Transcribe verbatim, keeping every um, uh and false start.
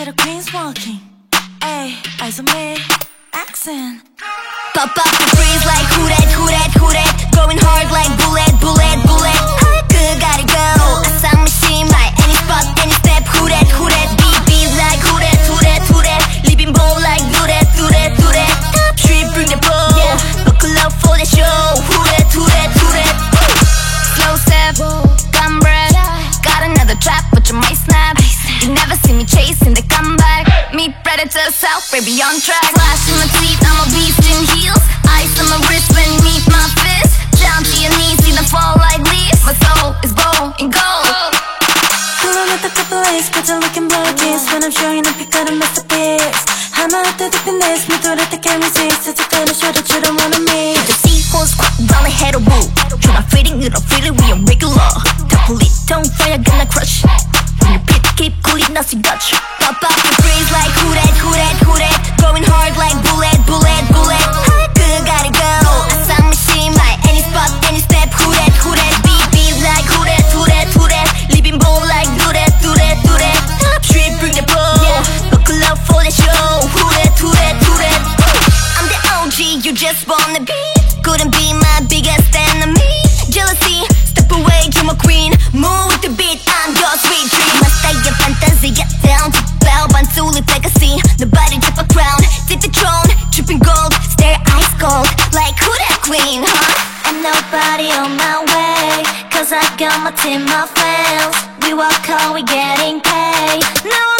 little queens walking. Ayy, eyes on me, accent. Pop up the breeze like who that, who that, who that. Going hard like bullet, bullet, bullet. 그 gotta go. 아상 미친 my any spot, any step. Who that, who that. Beat, beat like who that, who that, who that. Living bold like do that, do that, do that. Top street, bring the bow. Yeah. Buckle up for the show. Who that, who that, who that. Slow step, gun breath. Got another trap, but you might snap. You never see me chasing the comeback. Me predator self, baby on track. Flash in my teeth, I'm a beast in heels. Ice on my wrist when meet my fist. Down to your knees, see them fall like leaves. My soul is bold and gold. Pulling with a couple A's, but you're looking bloodies. When I'm showing up, you gotta mess up this. 하나 더 deep in this, 못 돌릴 때 can't resist. It's a kind of show that you don't wanna miss. The seahorse squat down the head of woo. You're not feeling, you don't feel it, we are regular. The police don't fire, gonna crush. When you pit, keep cooling, now you got you. Pop up the breeze like who that, who that, who that. Going hard like bullet, bullet, bullet. Good, gotta go. 아상 미친 my any spot, any step. Who that, who that. Beat, beat like who that, who that, who that. Living bold like do that, do that, do that. Top street, bring the bow. Yeah. Buckle up for the show. Who that, who that, who that. I'm the O G, you just wanna be. Couldn't be my biggest enemy. Jealousy, step away, you're my queen. Move with the beat, I'm your sweet dream. My style, fantasy, get down to bell. Banzuli, legacy, nobody drip a crown. Dip the throne, dripping gold. Stare ice cold, like who that queen, huh? And nobody on my way, cause I got my team, my friends. We walk hard, we getting paid. No